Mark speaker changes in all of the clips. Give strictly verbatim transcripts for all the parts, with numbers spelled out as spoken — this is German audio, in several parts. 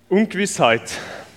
Speaker 1: Ungewissheit.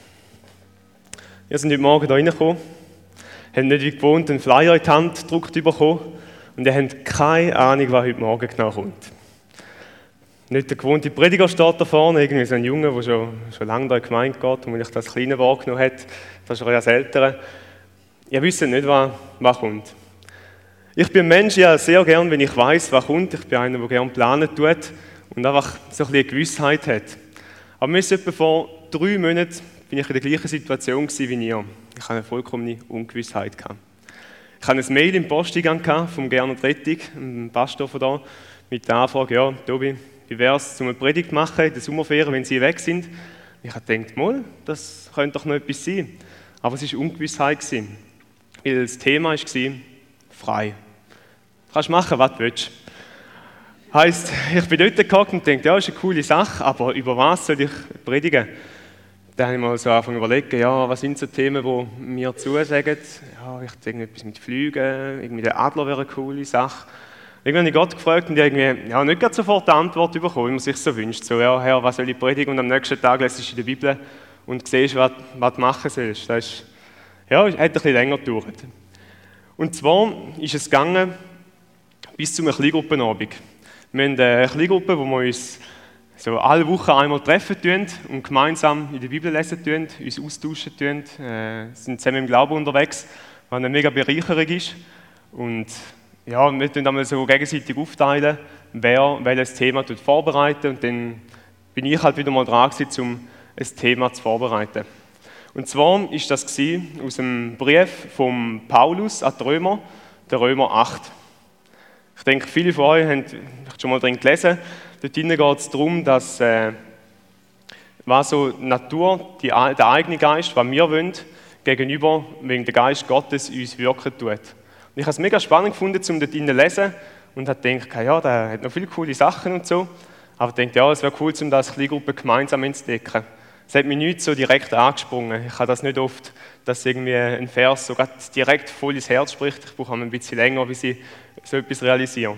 Speaker 1: Wir sind heute Morgen hier reingekommen, haben nicht wie gewohnt einen Flyer in die Hand gedruckt bekommen und ihr habt keine Ahnung, was heute Morgen genau kommt. Nicht der gewohnte Prediger steht da vorne, irgendwie so ein Junge, der schon, schon lange da in die Gemeinde geht und vielleicht das Kleine wahrgenommen hat, das ist eher ältere. Ihr wisst nicht, was, was kommt. Ich bin ein Mensch, ja sehr gern, wenn ich weiss, was kommt. Ich bin einer, der gerne planen tut und einfach so ein bisschen eine Gewissheit hat. Aber mir ist etwa vor drei Monaten bin ich in der gleichen Situation gewesen wie ihr. Ich hatte eine vollkommene Ungewissheit. Ich hatte ein Mail im Posteingang vom Gernot Rettig, dem Pastor von da, mit der Anfrage, ja, Tobi, wie wäre es, um eine Predigt zu machen in der Sommerferien, wenn Sie weg sind? Ich habe gedacht, mal, das könnte doch noch etwas sein. Aber es war Ungewissheit. Weil das Thema war frei. Du kannst machen, was du willst. Heisst, ich bin dort gehockt und dachte, ja, das ist eine coole Sache, aber über was soll ich predigen? Dann habe ich mal so angefangen zu überlegen, ja, was sind so Themen, die mir zusagen? Ja, ich denke etwas mit Flügen, irgendwie der Adler wäre eine coole Sache. Irgendwann habe ich Gott gefragt und ich irgendwie, ja, nicht gerade sofort eine Antwort bekommen, wie man sich so wünscht. So, ja, Herr, was soll ich predigen? Und am nächsten Tag lesest du in der Bibel und siehst, was, was du machen sollst. Das ist, ja, hat ein bisschen länger gedauert. Und zwar ist es gegangen bis zu einer Kleingruppenabend. Wir haben eine Kleingruppe, wo wir uns so alle Wochen einmal treffen tun und gemeinsam in der Bibel lesen tun, uns austauschen tun, äh, sind zusammen im Glauben unterwegs, was eine mega Bereicherung ist. Und ja, wir tun einmal so gegenseitig aufteilen, wer welches Thema vorbereitet und dann bin ich halt wieder mal dran gewesen, um ein Thema zu vorbereiten. Und zwar ist das aus dem Brief von Paulus an die Römer, der Römer acht. Ich denke, viele von euch haben schon mal drin gelesen. Dort geht es darum, dass äh, was so die Natur, die, der eigene Geist, was wir wollen, gegenüber, wegen der Geist Gottes uns wirken tut. Und ich habe es mega spannend gefunden, um dort zu lesen und habe gedacht, ja, der hat noch viele coole Sachen und so. Aber ich dachte, ja, es wäre cool, um das als Kleingruppe gemeinsam zu entdecken. Es hat mich nicht so direkt angesprungen. Ich habe das nicht oft, dass irgendwie ein Vers so direkt voll ins Herz spricht. Ich brauche ein bisschen länger, bis ich so etwas realisiere.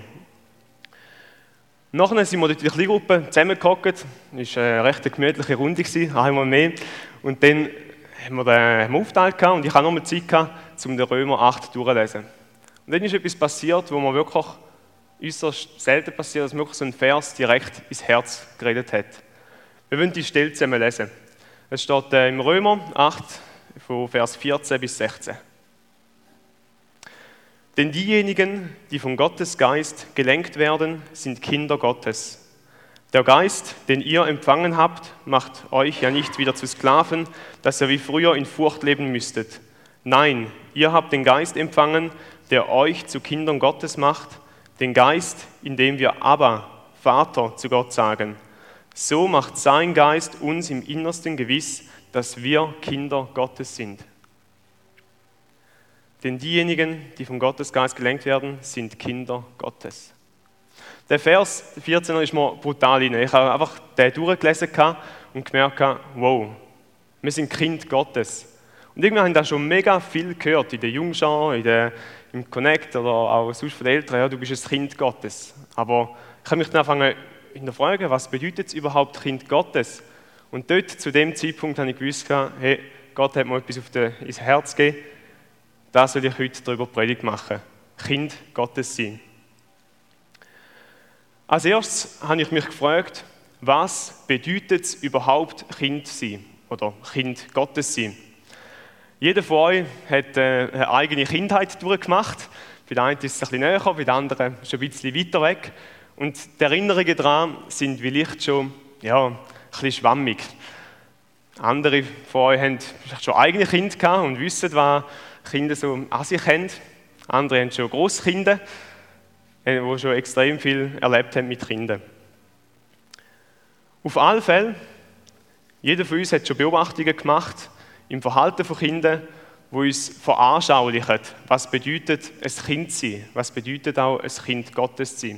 Speaker 1: Nachher sind wir dort in der Kleingruppe zusammengehockt. Es war eine recht gemütliche Runde, einmal mehr. Und dann haben wir den aufgeteilt und ich hatte noch mal Zeit, um den Römer acht durchzulesen. Und dann ist etwas passiert, wo mir wirklich äußerst selten passiert, dass mir wirklich so ein Vers direkt ins Herz geredet hat. Wir wollen die Stelle zusammen lesen. Es steht im Römer acht, von Vers vierzehn bis sechzehn. Denn diejenigen, die von Gottes Geist gelenkt werden, sind Kinder Gottes. Der Geist, den ihr empfangen habt, macht euch ja nicht wieder zu Sklaven, dass ihr wie früher in Furcht leben müsstet. Nein, ihr habt den Geist empfangen, der euch zu Kindern Gottes macht, den Geist, in dem wir Abba, Vater, zu Gott sagen. So macht sein Geist uns im Innersten gewiss, dass wir Kinder Gottes sind. Denn diejenigen, die vom Gottesgeist gelenkt werden, sind Kinder Gottes. Der Vers vierzehn ist mir brutal rein. Ich habe einfach den durchgelesen und gemerkt, wow, wir sind Kind Gottes. Und irgendwie haben wir schon mega viel gehört, in der Jungschar, in der, im Connect oder auch sonst von den Eltern, ja, du bist ein Kind Gottes. Aber ich habe mich dann angefangen zu hinterfragen, was bedeutet es überhaupt Kind Gottes? Und dort, zu dem Zeitpunkt, habe ich gewusst, hey, Gott hat mir etwas auf den, ins Herz gegeben, da soll ich heute darüber Predigt machen. Kind Gottes sein. Als erstes habe ich mich gefragt, was bedeutet es überhaupt Kind sein oder Kind Gottes sein? Jeder von euch hat eine eigene Kindheit durchgemacht. Bei den einen ist es ein bisschen näher, bei den anderen schon ein bisschen weiter weg. Und die Erinnerungen daran sind vielleicht schon ja, ein bisschen schwammig. Andere von euch haben vielleicht schon eigene Kinder gehabt und wissen, was Kinder so an sich haben. Andere haben schon Grosskinder, die schon extrem viel erlebt haben mit Kindern. Auf alle Fälle, jeder von uns hat schon Beobachtungen gemacht im Verhalten von Kindern, die uns veranschaulichen, was bedeutet ein Kind sein, was bedeutet auch ein Kind Gottes sein.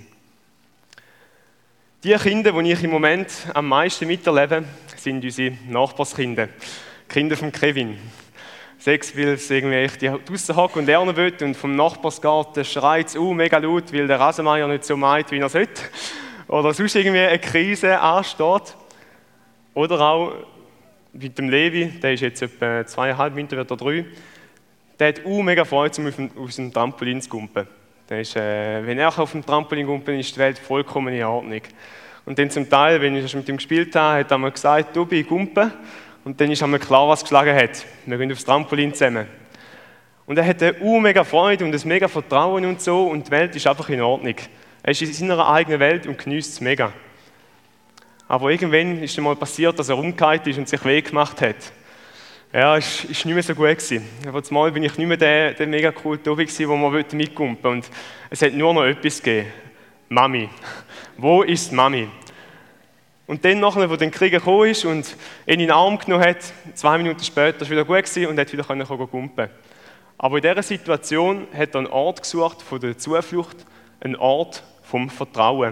Speaker 1: Die Kinder, die ich im Moment am meisten miterlebe, sind unsere Nachbarskinder, die Kinder von Kevin. Sechs, weil es irgendwie echt draussen hocken und lernen will und vom Nachbarsgarten schreit es uh, mega laut, weil der Rasenmäher nicht so meint, wie er sollte. Oder sonst irgendwie eine Krise ansteht. Oder auch mit dem Levi, der ist jetzt etwa zweieinhalb Meter, wird er drei, der hat auch mega Freude, um auf dem, auf dem Trampolin zu gumpen. Der ist, äh, wenn er auf dem Trampolin gumpen, ist die Welt vollkommen in Ordnung. Und dann zum Teil, wenn ich mit ihm gespielt habe, hat er mir gesagt, Tobi, gumpen. Und dann ist einmal klar, was geschlagen hat. Wir gehen aufs Trampolin zusammen. Und er hat eine uh, mega Freude und ein mega Vertrauen und so, und die Welt ist einfach in Ordnung. Er ist in seiner eigenen Welt und genießt es mega. Aber irgendwann ist mal passiert, dass er umgekehrt ist und sich weh gemacht hat. Ja, es war nicht mehr so gut gewesen. Aber zumal bin ich nicht mehr der, der mega coole Tobi gewesen, wo man mitkumpen wollte. Und es hat nur noch etwas gegeben. Mami. Wo ist Mami? Und dann, nachdem er den Krieg gekommen ist und ihn in den Arm genommen hat, zwei Minuten später war es wieder gut gewesen und hat wieder gumpen. Aber in dieser Situation hat er einen Ort gesucht von der Zuflucht, einen Ort vom Vertrauen.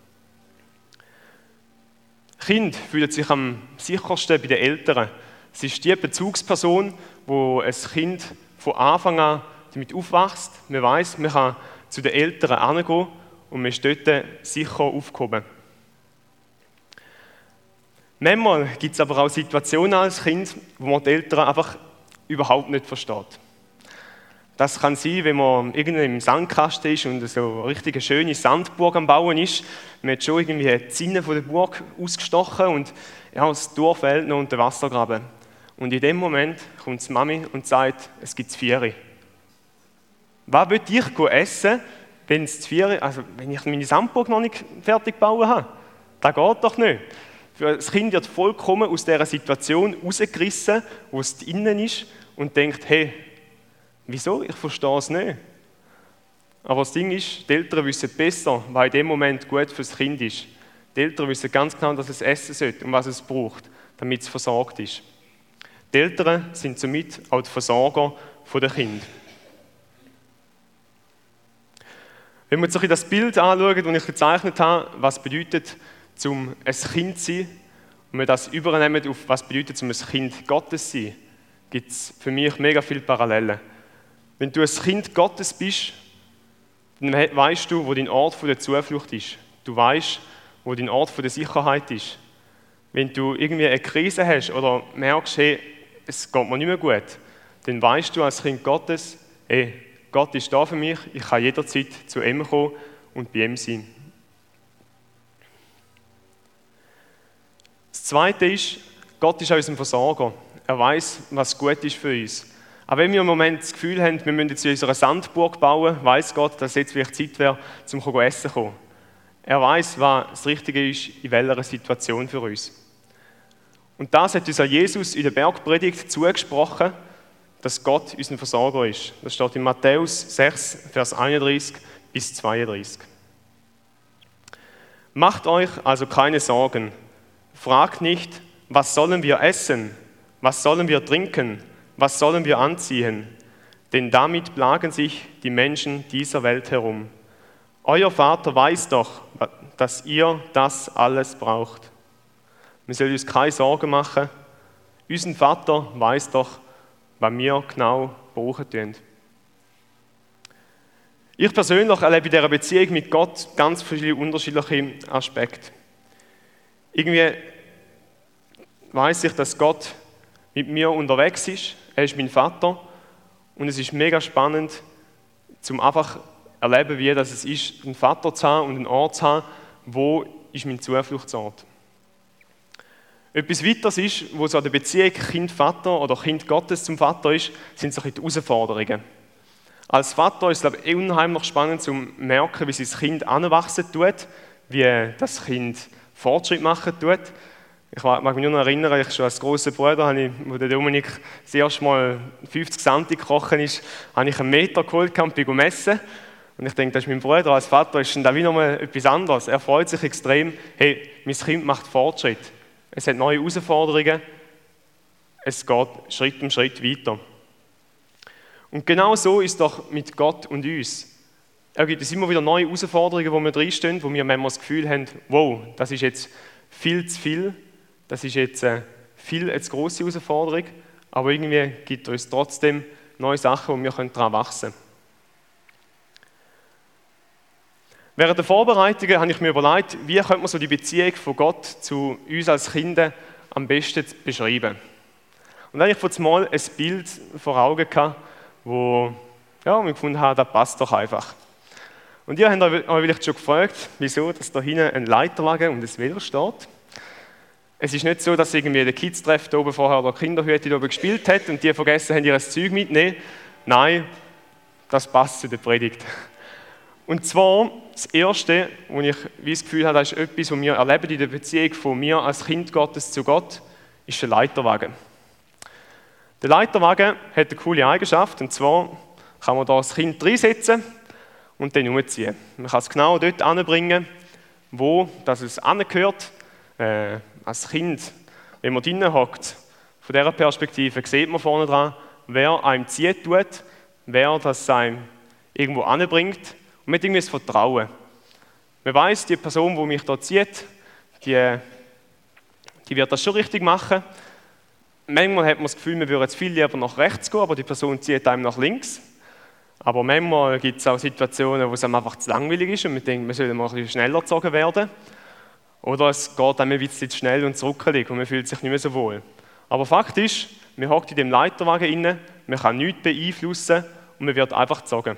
Speaker 1: Kinder fühlen sich am sichersten bei den Eltern. Es ist die Bezugsperson, wo ein Kind von Anfang an damit aufwächst. Man weiss, man kann zu den Eltern hingehen und man ist dort sicher aufgehoben. Manchmal gibt es aber auch Situationen als Kind, wo man die Eltern einfach überhaupt nicht versteht. Das kann sein, wenn man irgendwo im Sandkasten ist und so eine richtig schöne Sandburg am Bauen ist. Man hat schon irgendwie die Zinne von der Burg ausgestochen und ja, das Dorf fehlt noch und der Wassergraben. Und in dem Moment kommt die Mami und sagt, es gibt Vieri. Was würde ich essen, wenn, es Vieri, also wenn ich meine Sandburg noch nicht fertig gebaut habe? Das geht doch nicht. Das Kind wird vollkommen aus dieser Situation rausgerissen, wo es drinnen ist und denkt, hey, wieso? Ich verstehe es nicht. Aber das Ding ist, die Eltern wissen besser, was in dem Moment gut für das Kind ist. Die Eltern wissen ganz genau, dass es essen sollte und was es braucht, damit es versorgt ist. Die Eltern sind somit auch die Versorger der Kinder. Wenn wir uns das Bild anschauen, das ich gezeichnet habe, was bedeutet, um ein Kind zu sein, und wir das übernehmen auf was bedeutet, um ein Kind Gottes zu sein, gibt es für mich mega viele Parallelen. Wenn du ein Kind Gottes bist, dann weißt du, wo dein Ort der Zuflucht ist. Du weißt, wo dein Ort der Sicherheit ist. Wenn du irgendwie eine Krise hast oder merkst, hey, es geht mir nicht mehr gut, dann weißt du als Kind Gottes, hey, Gott ist da für mich, ich kann jederzeit zu ihm kommen und bei ihm sein. Das Zweite ist, Gott ist unser Versorger. Er weiß, was gut ist für uns. Aber wenn wir im Moment das Gefühl haben, wir müssen jetzt in unserer Sandburg bauen, weiss Gott, dass jetzt vielleicht Zeit wäre, zum Essen zu kommen. Er weiß, was das Richtige ist, in welcher Situation für uns. Und das hat uns Jesus in der Bergpredigt zugesprochen, dass Gott unser Versorger ist. Das steht in Matthäus sechs, Vers einunddreißig bis zweiunddreißig. Macht euch also keine Sorgen. Fragt nicht, was sollen wir essen? Was sollen wir trinken? Was sollen wir anziehen? Denn damit plagen sich die Menschen dieser Welt herum. Euer Vater weiß doch, dass ihr das alles braucht. Wir sollen uns keine Sorgen machen. Unser Vater weiß doch, was wir genau brauchen tun. Ich persönlich erlebe in dieser Beziehung mit Gott ganz viele unterschiedliche Aspekte. Irgendwie weiss ich, dass Gott mit mir unterwegs ist. Er ist mein Vater. Und es ist mega spannend, zum einfach erleben, wie das es ist, einen Vater zu haben und einen Ort zu haben, wo ist mein Zufluchtsort. Etwas weiteres ist, wo so eine Beziehung Kind-Vater oder Kind Gottes zum Vater ist, sind so die Herausforderungen. Als Vater ist es, glaube ich, unheimlich spannend zu merken, wie sein Kind anwachsen tut, wie das Kind Fortschritt machen tut. Ich mag mich nur noch erinnern, ich schon als grosser Bruder, als der Dominik das erste Mal fünfzig Santi gekochen ist, habe ich einen Meter geholt, kann messen. Und ich denke, das ist mein Bruder, als Vater ist da wie nochmal etwas anderes. Er freut sich extrem, hey, mein Kind macht Fortschritt. Es hat neue Herausforderungen, es geht Schritt um Schritt weiter. Und genau so ist es doch mit Gott und uns. Er gibt uns immer wieder neue Herausforderungen, wo wir drinstehen, wo wir manchmal das Gefühl haben, wow, das ist jetzt viel zu viel, das ist jetzt äh, viel eine zu grosse Herausforderung, aber irgendwie gibt er uns trotzdem neue Sachen, wo wir daran wachsen können. Während der Vorbereitungen habe ich mir überlegt, wie könnte man so die Beziehung von Gott zu uns als Kinder am besten zu beschreiben. Und dann habe ich vor mal ein Bild vor Augen gehabt, wo ja, ich gefunden habe, das passt doch einfach. Und ihr habt euch vielleicht schon gefragt, wieso dass da hinten ein Leiterwagen und ein Velo steht. Es ist nicht so, dass irgendwie der Kids-Treff da oben vorher der Kinderhütte oben gespielt hat und die vergessen haben, ihr Zeug mitzunehmen. Nein, das passt zu der Predigt. Und zwar, das Erste, wo ich wie das Gefühl habe, das ist etwas, was wir erleben in der Beziehung von mir als Kind Gottes zu Gott, ist der Leiterwagen. Der Leiterwagen hat eine coole Eigenschaft, und zwar kann man da das Kind reinsetzen und dann umziehen. Man kann es genau dort anbringen, wo das es angehört. Äh, als Kind, wenn man drinnen hockt, von dieser Perspektive sieht man vorne dran, wer einem ziehen tut, wer das einem irgendwo anbringt. Und man hat irgendwie das Vertrauen. Man weiss, die Person, die mich da zieht, die, die wird das schon richtig machen. Manchmal hat man das Gefühl, man würde jetzt viel lieber nach rechts gehen, aber die Person zieht einem nach links. Aber manchmal gibt es auch Situationen, wo es einem einfach zu langweilig ist und man denkt, man soll mal ein bisschen schneller gezogen werden. Oder es geht einem ein bisschen zu schnell und zurückliegen und man fühlt sich nicht mehr so wohl. Aber Fakt ist, man hockt in dem Leiterwagen inne, man kann nichts beeinflussen und man wird einfach gezogen.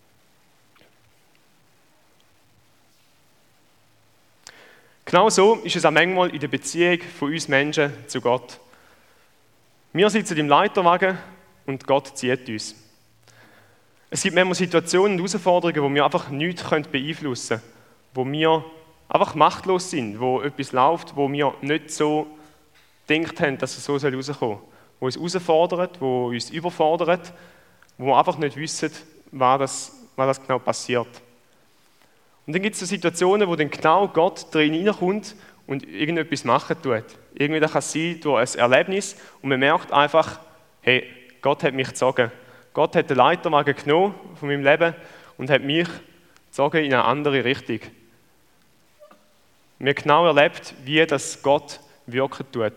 Speaker 1: Genau so ist es auch manchmal in der Beziehung von uns Menschen zu Gott. Wir sitzen im Leiterwagen und Gott zieht uns. Es gibt manchmal Situationen und Herausforderungen, wo wir einfach nichts beeinflussen können, wo wir einfach machtlos sind, wo etwas läuft, wo wir nicht so gedacht haben, dass es so rauskommen soll. Wo uns herausfordert, wo uns überfordert, wo wir einfach nicht wissen, was das, was das genau passiert. Und dann gibt es so Situationen, wo dann genau Gott drin hineinkommt und irgendetwas machen tut. Irgendwie kann es sein durch ein Erlebnis und man merkt einfach, hey, Gott hat mich gezogen. Gott hat den Leiterwagen genommen von meinem Leben und hat mich gezogen in eine andere Richtung. Wir haben genau erlebt, wie das Gott wirken tut.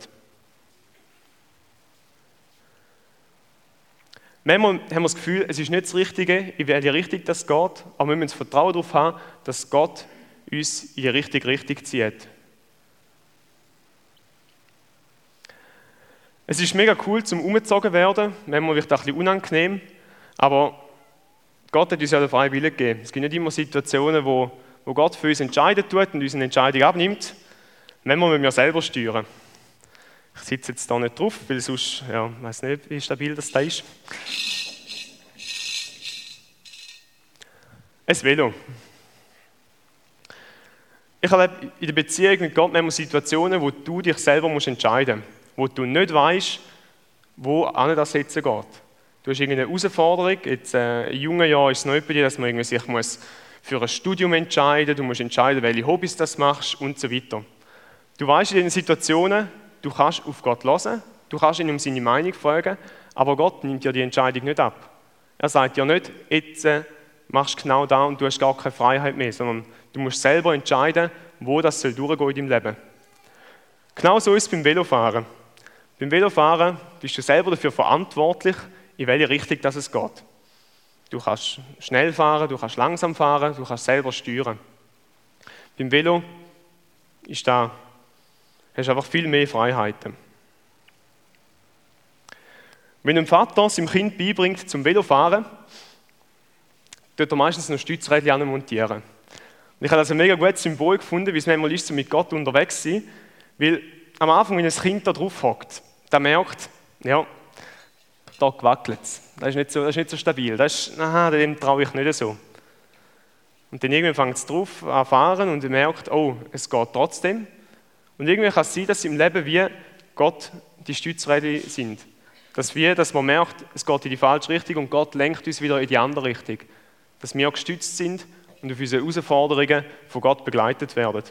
Speaker 1: Manchmal haben wir das Gefühl, es ist nicht das Richtige, in welche Richtung das geht, aber wir müssen das Vertrauen darauf haben, dass Gott uns in die richtige Richtung zieht. Es ist mega cool, zum umgezogen werden, manchmal wird das ein bisschen unangenehm, aber Gott hat uns ja den freien Willen gegeben. Es gibt nicht immer Situationen, wo wo Gott für uns entscheiden tut und uns eine Entscheidung abnimmt, manchmal müssen wir selber steuern. Ich sitze jetzt da nicht drauf, weil sonst, ja, ich weiss nicht, wie stabil das da ist. Ein Velo. Ich erlebe in der Beziehung mit Gott manchmal Situationen, wo du dich selber musst entscheiden musst, wo du nicht weißt, wo an das setzen geht. Du hast irgendeine Herausforderung, jetzt äh, in jungen Jahren ist es noch bei dir, dass man irgendwie sich muss für ein Studium entscheiden, du musst entscheiden, welche Hobbys du machst und so weiter. Du weißt in diesen Situationen, du kannst auf Gott hören, du kannst ihm um seine Meinung fragen, aber Gott nimmt dir die Entscheidung nicht ab. Er sagt dir nicht, jetzt äh, machst du genau da und du hast gar keine Freiheit mehr, sondern du musst selber entscheiden, wo das soll durchgehen in deinem Leben. Genau so ist es beim Velofahren. Beim Velofahren bist du selber dafür verantwortlich, in welche Richtung das es geht. Du kannst schnell fahren, du kannst langsam fahren, du kannst selber steuern. Beim Velo ist da, hast du einfach viel mehr Freiheiten. Wenn ein Vater seinem Kind beibringt zum Velofahren, tut er meistens noch Stützrädchen montieren. Und ich habe das ein mega gutes Symbol gefunden, wie es manchmal ist, so mit Gott unterwegs zu sein, weil am Anfang, wenn ein Kind da drauf hockt, der merkt, ja, da wackelt es. Das ist nicht so, das ist nicht so stabil. Das ist, aha, dem traue ich nicht so. Und dann irgendwann fängt es drauf an fahren und er merkt, oh, es geht trotzdem. Und irgendwie kann es sein, dass im Leben wie Gott die Stützräder sind. Dass wir, dass man merkt, es geht in die falsche Richtung und Gott lenkt uns wieder in die andere Richtung. Dass wir gestützt sind und auf unsere Herausforderungen von Gott begleitet werden.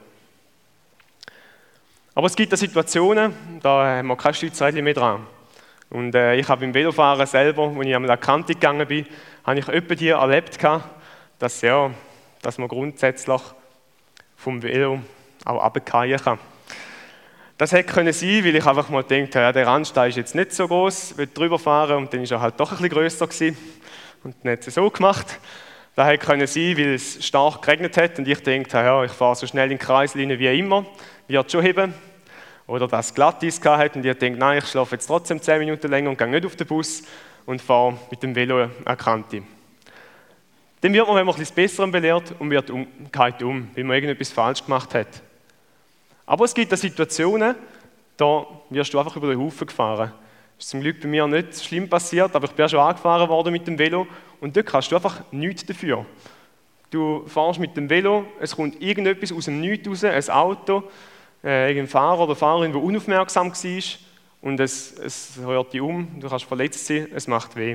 Speaker 1: Aber es gibt auch Situationen, da haben wir keine Stützräder mehr dran. Und äh, ich habe beim Velofahren selber, als ich an der Kante gegangen bin, habe ich etwa die erlebt, dass, ja, dass man grundsätzlich vom Velo auch runterfallen kann. Das hätte können sein, weil ich einfach mal gedacht habe, ja, der Randstein ist jetzt nicht so groß, ich will drüber fahren und dann ist er halt doch ein bisschen grösser gewesen und dann hat es so gemacht. Das hätte können sein, weil es stark geregnet hat und ich dachte, ja, ich fahre so schnell in den Kreis wie immer, wird schon heben. oder das Glatteis hat und ihr denkt, nein, ich schlafe jetzt trotzdem zehn Minuten länger und gehe nicht auf den Bus und fahre mit dem Velo an die Kante. Dann wird man, wenn man etwas Besserem belehrt und wird um, geht um, weil man irgendetwas falsch gemacht hat. Aber es gibt auch Situationen, da wirst du einfach über den Haufen gefahren. Das ist zum Glück bei mir nicht schlimm passiert, aber ich bin schon angefahren worden mit dem Velo und dort kannst du einfach nichts dafür. Du fährst mit dem Velo, es kommt irgendetwas aus dem Nichts raus, ein Auto, äh, irgendein Fahrer oder Fahrerin, der unaufmerksam war und es, es rührt dich um, du kannst verletzt sein, es macht weh.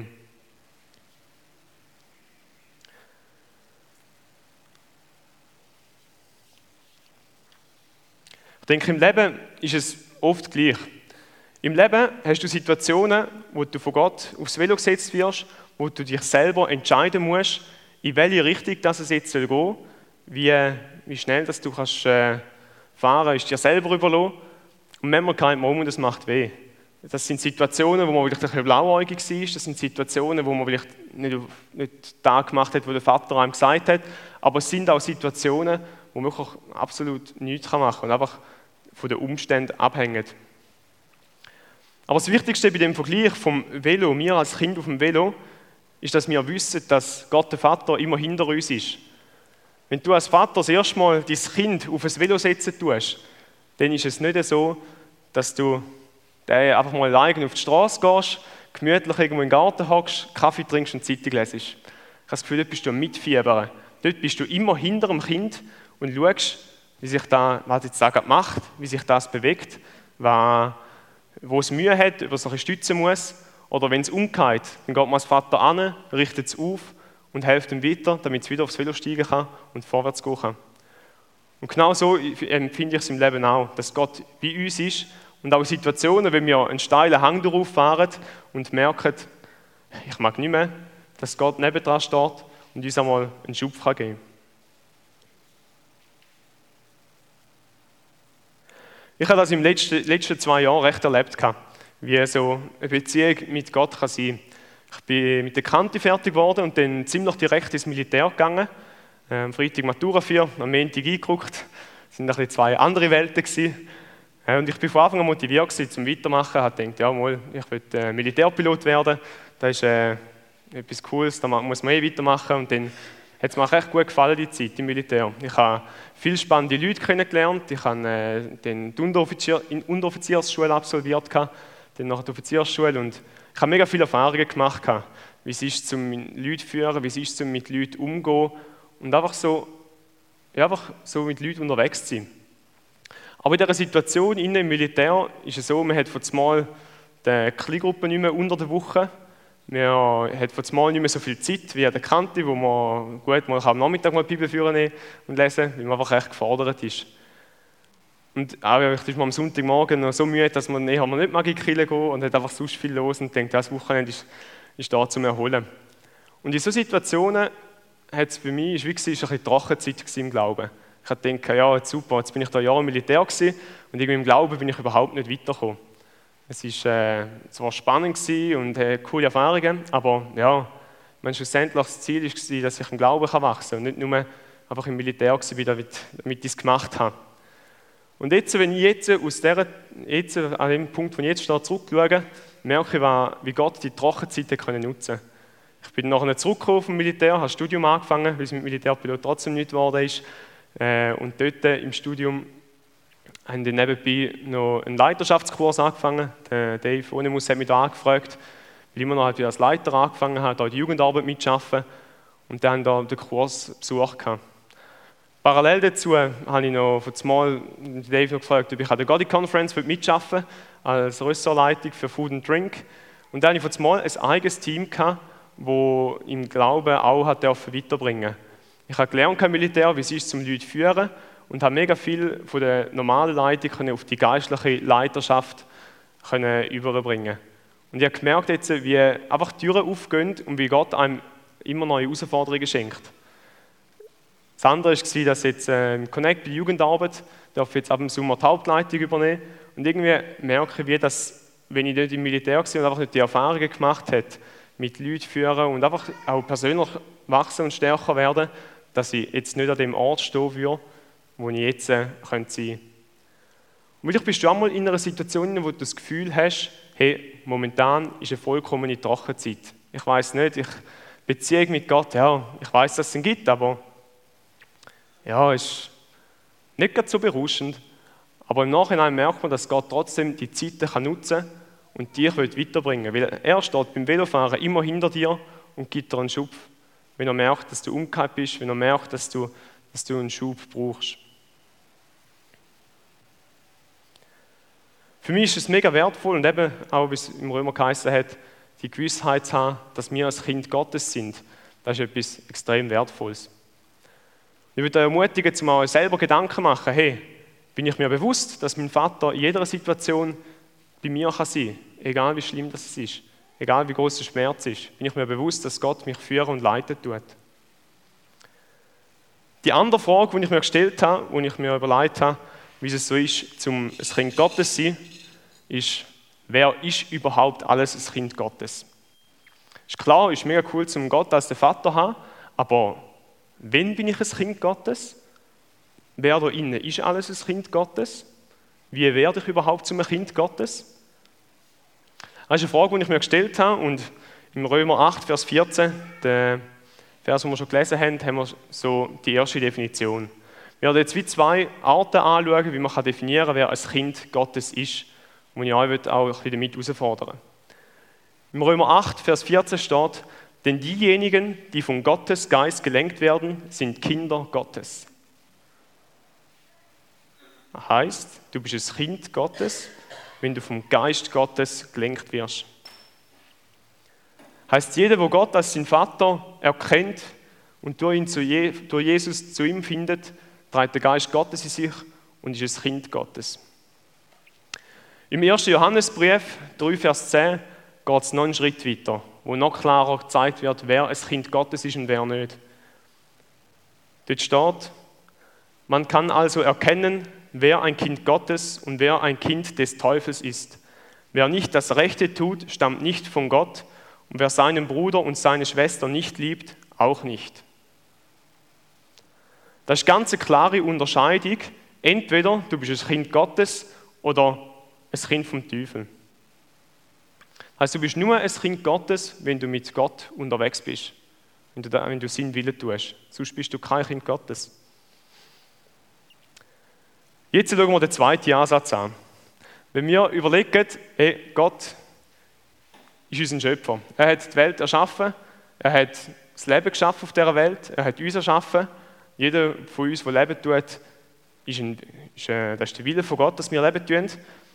Speaker 1: Ich denke, im Leben ist es oft gleich. Im Leben hast du Situationen, wo du von Gott aufs Velo gesetzt wirst, wo du dich selber entscheiden musst, in welche Richtung das es jetzt gehen soll, wie, wie schnell dass du kannst, äh, fahren kannst, ist dir selber überlassen. Und manchmal geht man um und es macht weh. Das sind Situationen, wo man vielleicht ein bisschen blauäugig war, das sind Situationen, wo man vielleicht nicht, nicht das gemacht hat, was der Vater einem gesagt hat, aber es sind auch Situationen, wo man wirklich absolut nichts machen kann und einfach von den Umständen abhängen. Aber das Wichtigste bei dem Vergleich vom Velo, wir als Kind auf dem Velo, ist, dass wir wissen, dass Gott der Vater immer hinter uns ist. Wenn du als Vater das erste Mal dein Kind auf ein Velo setzen tust, dann ist es nicht so, dass du den einfach mal alleine auf die Straße gehst, gemütlich irgendwo im Garten hockst, Kaffee trinkst und Zeitung lesest. Ich habe das Gefühl, dort bist du am Mitfiebern. Dort bist du immer hinter dem Kind und schaust, wie sich da, was jetzt da gerade macht, wie sich das bewegt, was, wo es Mühe hat, ob es noch stützen muss. Oder wenn es umgeht, dann geht man als Vater an, richtet es auf und hilft ihm weiter, damit es wieder aufs Velo steigen kann und vorwärts gehen kann. Und genau so empfinde ich es im Leben auch, dass Gott bei uns ist und auch in Situationen, wenn wir einen steilen Hang darauf fahren und merken, ich mag nicht mehr, dass Gott nebendran steht und uns einmal einen Schub geben kann. Ich habe das in den letzten, letzten zwei Jahren recht erlebt, wie so eine Beziehung mit Gott kann sein. Ich bin mit der Kante fertig geworden und dann ziemlich direkt ins Militär gegangen. Am Freitag Matura vier, am Montag eingeguckt. Das waren ein bisschen zwei andere Welten gewesen. Und ich war von Anfang an motiviert gewesen, zum Weitermachen. Ich habe gedacht, ja, mal, ich will Militärpilot werden. Das ist äh, etwas Cooles, da muss man eh weitermachen. Und dann hat es mir auch recht gut gefallen, die Zeit im Militär. Ich habe viele spannende Leute kennengelernt. Ich habe äh, den Unteroffizier, in Unteroffiziersschule absolviert, dann nach der Offiziersschule. Und ich habe mega viele Erfahrungen gemacht, wie es ist, zum Leute zu führen, wie es ist, zum mit Leuten umzugehen. Und einfach so, ja, einfach so mit Leuten unterwegs zu sein. Aber in dieser Situation innen im Militär ist es so, man hat von zumal die Kleingruppe nicht mehr unter der Woche. Man hat von zumal nicht mehr so viel Zeit wie an der Kante, wo man gut mal am Nachmittag mal die Bibel führen und lesen, weil man einfach echt gefordert ist. Und auch ist man am Sonntagmorgen noch so müde, dass man eher nicht mag in die Kirche gehen und hat einfach sonst viel los und denkt, das Wochenende ist, ist da zum Erholen. Und in solchen Situationen hat es für mich, ist wie gesagt, ein bisschen Trockenzeit im Glauben. Ich habe gedacht, ja, jetzt super, jetzt bin ich da Jahre im Militär gewesen und irgendwie im Glauben bin ich überhaupt nicht weitergekommen. Es war äh, zwar spannend und äh, coole Erfahrungen, aber ja, mein schlussendlich das Ziel war, dass ich im Glauben wachsen kann und nicht nur einfach im Militär war, damit, damit ich es gemacht habe. Und jetzt, wenn ich jetzt, aus der, jetzt an dem Punkt, wo ich jetzt stehe, zurückschaue, merke ich, wie Gott die Trockenzeiten nutzen kann. Ich bin nachher zurückgekommen vom Militär, habe das Studium angefangen, weil es mit Militärpilot trotzdem nicht geworden ist. Und dort im Studium haben wir nebenbei noch einen Leiterschaftskurs angefangen. Der Dave Onemus hat mich da angefragt, weil ich immer noch als Leiter angefangen habe, da die Jugendarbeit mitzuarbeiten. Und dann da den Kurs besucht. Parallel dazu habe ich noch von zumal Dave noch gefragt, ob ich an der Gotti Conference mitarbeiten will, als Ressortleitung für Food and Drink. Und dann habe ich von zumal ein eigenes Team gehabt, das im Glauben auch hat weiterbringen durfte. Ich habe gelernt im Militär, wie es ist, zum Leute zu führen und habe mega viel von der normalen Leitung auf die geistliche Leiterschaft überbringen. Und ich habe gemerkt, jetzt, wie einfach die Türen aufgehen und wie Gott einem immer neue Herausforderungen schenkt. Das andere war, dass jetzt im Connect bei der Jugendarbeit darf ich jetzt ab dem Sommer die Hauptleitung übernehmen und irgendwie merke ich, wie das, wenn ich nicht im Militär war und einfach nicht die Erfahrungen gemacht habe, mit Leuten führen und einfach auch persönlich wachsen und stärker werden, dass ich jetzt nicht an dem Ort stehen würde, wo ich jetzt sein könnte. Und vielleicht bist du auch mal in einer Situation, wo du das Gefühl hast, hey, momentan ist eine vollkommene Trockenzeit. Ich weiß nicht, ich Beziehung mit Gott, ja, ich weiß, dass es ihn gibt, aber ja, ist nicht gerade so berauschend. Aber im Nachhinein merkt man, dass Gott trotzdem die Zeiten kann nutzen kann und dich weiterbringen will. Weil er steht beim Velofahren immer hinter dir und gibt dir einen Schub. Wenn er merkt, dass du umgekehrt bist, wenn er merkt, dass du, dass du einen Schub brauchst. Für mich ist es mega wertvoll und eben auch, wie es im Römer geheißen hat, die Gewissheit zu haben, dass wir als Kind Gottes sind. Das ist etwas extrem Wertvolles. Ich würde euch ermutigen, zum euch selber Gedanken machen, hey, bin ich mir bewusst, dass mein Vater in jeder Situation bei mir kann sein kann, egal wie schlimm das ist, egal wie groß der Schmerz ist, bin ich mir bewusst, dass Gott mich führen und leiten tut. Die andere Frage, die ich mir gestellt habe, die ich mir überlegt habe, wie es so ist, zum ein Kind Gottes zu sein, ist, wer ist überhaupt alles ein Kind Gottes? Ist klar, ist mega cool, zum Gott als den Vater zu haben, aber wann bin ich ein Kind Gottes? Wer da innen ist alles ein Kind Gottes? Wie werde ich überhaupt zum Kind Gottes? Das ist eine Frage, die ich mir gestellt habe und im Römer acht, Vers vierzehn, der Vers, den wir schon gelesen haben, haben wir so die erste Definition. Wir werden jetzt wie zwei Arten anschauen, wie man definieren kann, wer ein Kind Gottes ist, und ich euch auch ein bisschen damit herausfordern. Im Römer acht, Vers vierzehn steht, denn diejenigen, die von Gottes Geist gelenkt werden, sind Kinder Gottes. Das heisst, du bist ein Kind Gottes, wenn du vom Geist Gottes gelenkt wirst. Das heisst, jeder, der Gott als seinen Vater erkennt und durch, ihn zu Je- durch Jesus zu ihm findet, trägt der Geist Gottes in sich und ist ein Kind Gottes. Im ersten Johannesbrief, drei Vers zehn, geht es noch einen Schritt weiter, wo noch klarer gezeigt wird, wer ein Kind Gottes ist und wer nicht. Dort steht, man kann also erkennen, wer ein Kind Gottes und wer ein Kind des Teufels ist. Wer nicht das Rechte tut, stammt nicht von Gott, und wer seinen Bruder und seine Schwester nicht liebt, auch nicht. Das ist ganz eine klare Unterscheidung. Entweder du bist ein Kind Gottes oder ein Kind vom Teufel. Also du bist nur ein Kind Gottes, wenn du mit Gott unterwegs bist, wenn du, wenn du seinen Willen tust. Sonst bist du kein Kind Gottes. Jetzt schauen wir den zweiten Ansatz an. Wenn wir überlegen, hey, Gott ist unser Schöpfer. Er hat die Welt erschaffen, er hat das Leben geschaffen auf dieser Welt, er hat uns erschaffen. Jeder von uns, der Leben tut, ist, ein, ist äh, das ist der Wille von Gott, dass wir Leben tun.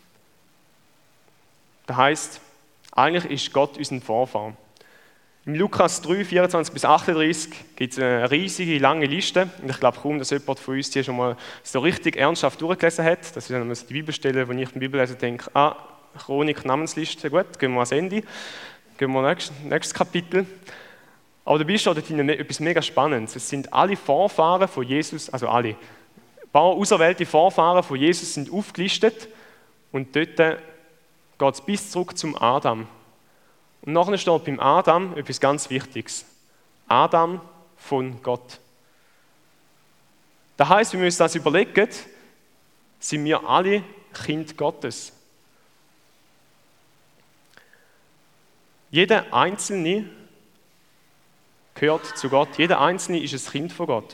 Speaker 1: Das heisst, eigentlich ist Gott unser Vorfahr. Im Lukas drei, vierundzwanzig bis achtunddreißig gibt es eine riesige, lange Liste. Und ich glaube kaum, dass jemand von uns die schon mal so richtig ernsthaft durchgelesen hat. Das ist dann die Bibelstelle, wo ich beim Bibellesen denke, ah, Chronik, Namensliste, gut, gehen wir ans Ende. Gehen wir nächstes, nächstes Kapitel. Aber dabei steht dort etwas mega Spannendes. Es sind alle Vorfahren von Jesus, also alle, ein paar auserwählte Vorfahren von Jesus sind aufgelistet. Und dort geht es bis zurück zum Adam. Und nachher steht beim Adam etwas ganz Wichtiges. Adam von Gott. Das heisst, wenn wir uns das überlegen, sind wir alle Kind Gottes. Jeder Einzelne gehört zu Gott. Jeder Einzelne ist ein Kind von Gott.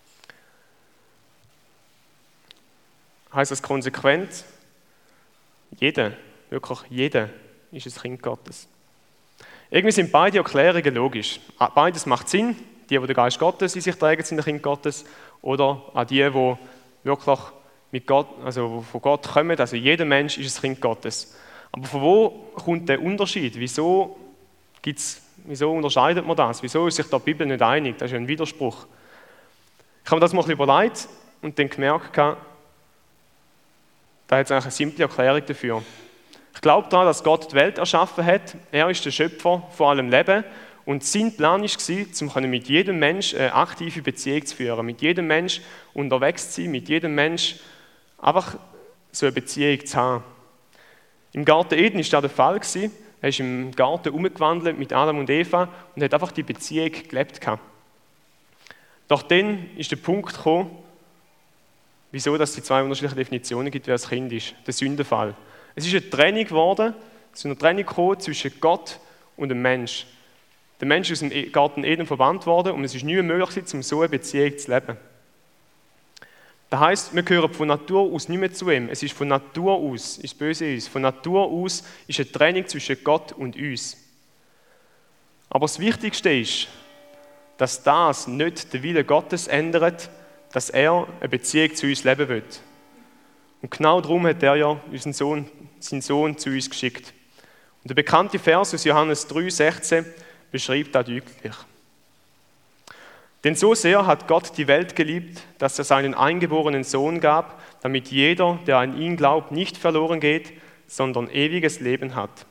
Speaker 1: Heißt das konsequent? Jeder, wirklich jeder, ist ein Kind Gottes. Irgendwie sind beide Erklärungen logisch. Beides macht Sinn. Die, die den Geist Gottes in sich tragen, sind ein Kind Gottes. Oder auch die, die wirklich mit Gott, also von Gott kommen. Also jeder Mensch ist ein Kind Gottes. Aber von wo kommt der Unterschied? Wieso, gibt's, wieso unterscheidet man das? Wieso ist sich da die Bibel nicht einig? Das ist ja ein Widerspruch. Ich habe mir das mal überlegt und dann gemerkt, da hat es eigentlich eine simple Erklärung dafür. Ich glaube daran, dass Gott die Welt erschaffen hat. Er ist der Schöpfer von allem Leben. Und sein Plan war, um mit jedem Menschen eine aktive Beziehung zu führen, mit jedem Menschen unterwegs zu sein, mit jedem Menschen einfach so eine Beziehung zu haben. Im Garten Eden war das der Fall. Er ist im Garten herumgewandelt mit Adam und Eva und hat einfach die Beziehung gelebt. Doch dann ist der Punkt gekommen, wieso dass es die zwei unterschiedlichen Definitionen gibt, wer das Kind ist. Der Sündenfall. Es ist eine Trennung geworden, zu einer Trennung gekommen zwischen Gott und dem Mensch. Der Mensch ist aus dem Garten Eden verbannt worden und es ist nicht mehr möglich, um so eine Beziehung zu leben. Das heisst, wir gehören von Natur aus nicht mehr zu ihm. Es ist von Natur aus, ist böse in uns, von Natur aus ist eine Trennung zwischen Gott und uns. Aber das Wichtigste ist, dass das nicht den Willen Gottes ändert, dass er eine Beziehung zu uns leben will. Und genau darum hat er ja unseren Sohn, seinen Sohn zu uns geschickt. Und der bekannte Vers aus Johannes drei, sechzehn beschreibt das deutlich. Denn so sehr hat Gott die Welt geliebt, dass er seinen eingeborenen Sohn gab, damit jeder, der an ihn glaubt, nicht verloren geht, sondern ewiges Leben hat.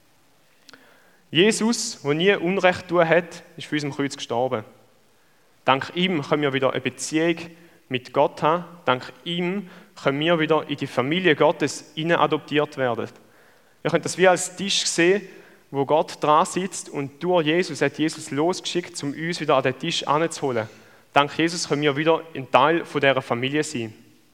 Speaker 1: Jesus, der nie Unrecht tun hat, ist für uns am Kreuz gestorben. Dank ihm können wir wieder eine Beziehung mit Gott haben. Dank ihm können wir wieder in die Familie Gottes adoptiert werden. Ihr könnt das wie als Tisch sehen, wo Gott dran sitzt und durch Jesus hat Jesus losgeschickt, um uns wieder an den Tisch anzuholen. Dank Jesus können wir wieder ein Teil von dieser Familie sein.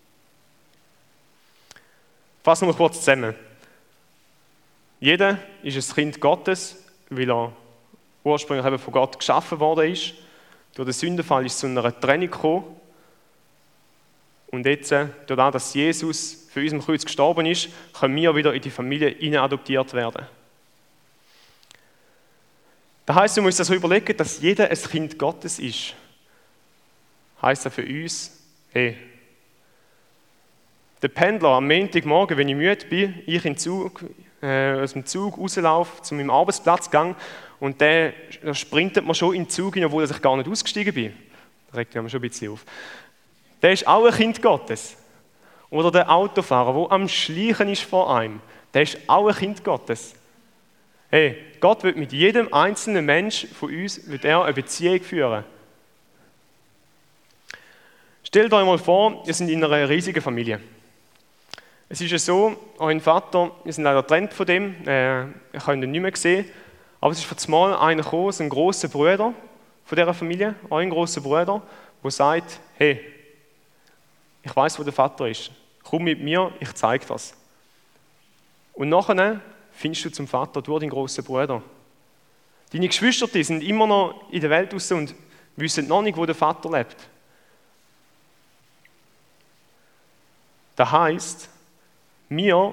Speaker 1: Fassen wir kurz zusammen. Jeder ist ein Kind Gottes, weil er ursprünglich eben von Gott geschaffen worden ist. Durch den Sündenfall ist es zu einer Trennung gekommen. Und jetzt, durch das, dass Jesus für uns am Kreuz gestorben ist, können wir wieder in die Familie adoptiert werden. Das heisst, wir müssen uns das überlegen, dass jeder ein Kind Gottes ist. Heisst das für uns, hey, der Pendler am Montagmorgen, wenn ich müde bin, ich in Zug, äh, aus dem Zug rauslaufe, zu meinem Arbeitsplatz gehe und der, der sprintet mir schon in den Zug hin, obwohl ich gar nicht ausgestiegen bin. Das regt mich schon ein bisschen auf. Der ist auch ein Kind Gottes. Oder der Autofahrer, der am Schleichen ist vor einem, der ist auch ein Kind Gottes. Hey, Gott will mit jedem einzelnen Mensch von uns wird er eine Beziehung führen. Stellt euch mal vor, ihr seid in einer riesigen Familie. Es ist ja so, euer Vater, wir sind leider getrennt von dem, äh, ihr könnt ihn nicht mehr sehen, aber es ist vor zwei Mal einer gekommen, so ein grosser Bruder von dieser Familie, euer grosser Bruder, der sagt, hey, ich weiß, wo der Vater ist, komm mit mir, ich zeige das. Und nachher findest du zum Vater durch deinen grossen Bruder. Deine Geschwister die sind immer noch in der Welt raus und wissen noch nicht, wo der Vater lebt. Das heisst, wir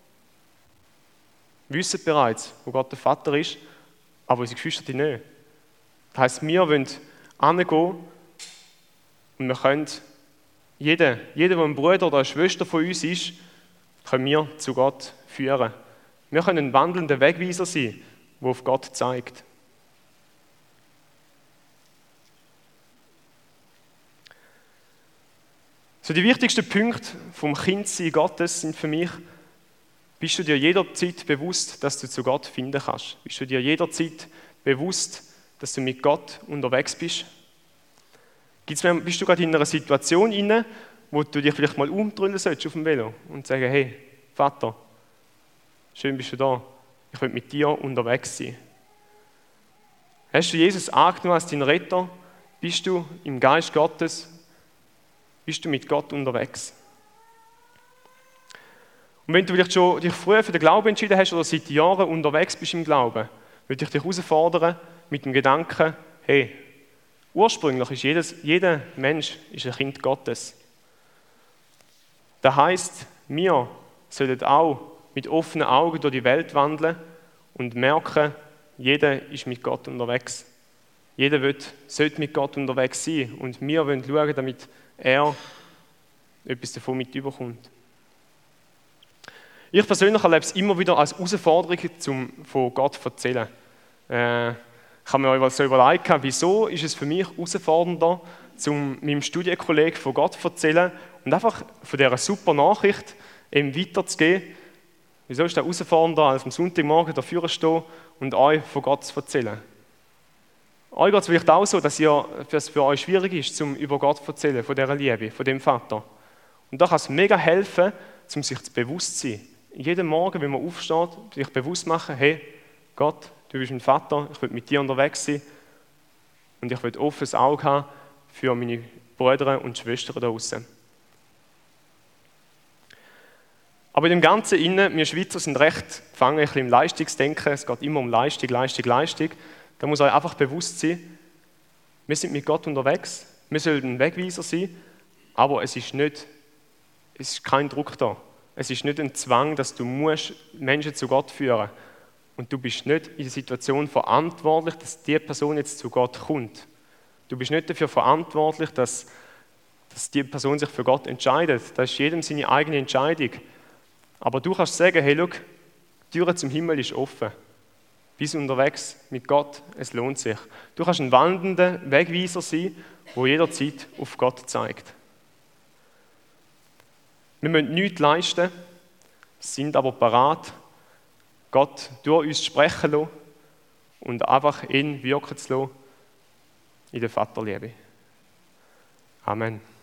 Speaker 1: wissen bereits, wo Gott der Vater ist, aber unsere Geschwister die nicht. Das heisst, wir wollen hingehen und wir können, jeder, jeder, der ein Bruder oder eine Schwester von uns ist, können wir zu Gott führen. Wir können ein wandelnder Wegweiser sein, der auf Gott zeigt. So die wichtigsten Punkte vom Kindsein Gottes sind für mich, bist du dir jederzeit bewusst, dass du zu Gott finden kannst? Bist du dir jederzeit bewusst, dass du mit Gott unterwegs bist? Gibt's, bist du gerade in einer Situation inne, wo du dich vielleicht mal umdrehen sollst auf dem Velo und sagen, hey, Vater, schön bist du da, ich will mit dir unterwegs sein. Hast du Jesus angenommen als deinen Retter? Bist du im Geist Gottes? Bist du mit Gott unterwegs? Und wenn du vielleicht schon dich früher für den Glauben entschieden hast oder seit Jahren unterwegs bist im Glauben, würde ich dich herausfordern mit dem Gedanken, hey, ursprünglich ist jedes, jeder Mensch ist ein Kind Gottes. Das heisst, wir sollen auch mit offenen Augen durch die Welt wandeln und merken, jeder ist mit Gott unterwegs. Jeder will, sollte mit Gott unterwegs sein und wir wollen schauen, damit er etwas davon mit überkommt. Ich persönlich erlebe es immer wieder als Herausforderung, um von Gott zu erzählen. Äh, ich habe mir so überlegt, wieso ist es für mich herausfordernder, um meinem Studienkollegen von Gott zu erzählen und einfach von dieser super Nachricht ihm weiterzugeben. Wieso ist das herausfordernder, als am Sonntagmorgen dafür zu stehen und euch von Gott zu erzählen? Euch geht es vielleicht auch so, dass es für euch schwierig ist, um über Gott zu erzählen, von dieser Liebe, von dem Vater. Und da kann es mega helfen, um sich zu bewusst zu sein. Jeden Morgen, wenn man aufsteht, sich bewusst machen, hey, Gott, du bist mein Vater, ich will mit dir unterwegs sein und ich will offenes Auge haben für meine Brüder und Schwestern da draussen. Aber in dem Ganzen innen, wir Schweizer sind recht gefangen ein bisschen im Leistungsdenken, es geht immer um Leistung, Leistung, Leistung. Da muss euch einfach bewusst sein, wir sind mit Gott unterwegs, wir sollen ein Wegweiser sein, aber es ist nicht, es ist kein Druck da. Es ist nicht ein Zwang, dass du musst Menschen zu Gott führen musst. Und du bist nicht in der Situation verantwortlich, dass die Person jetzt zu Gott kommt. Du bist nicht dafür verantwortlich, dass, dass die Person sich für Gott entscheidet. Das ist jedem seine eigene Entscheidung. Aber du kannst sagen, hey, schau, die Tür zum Himmel ist offen. Bist unterwegs mit Gott, es lohnt sich. Du kannst ein wandelnder Wegweiser sein, der jederzeit auf Gott zeigt. Wir müssen nichts leisten, sind aber parat, Gott durch uns sprechen lassen und einfach ihn wirken zu lassen in der Vaterliebe. Amen.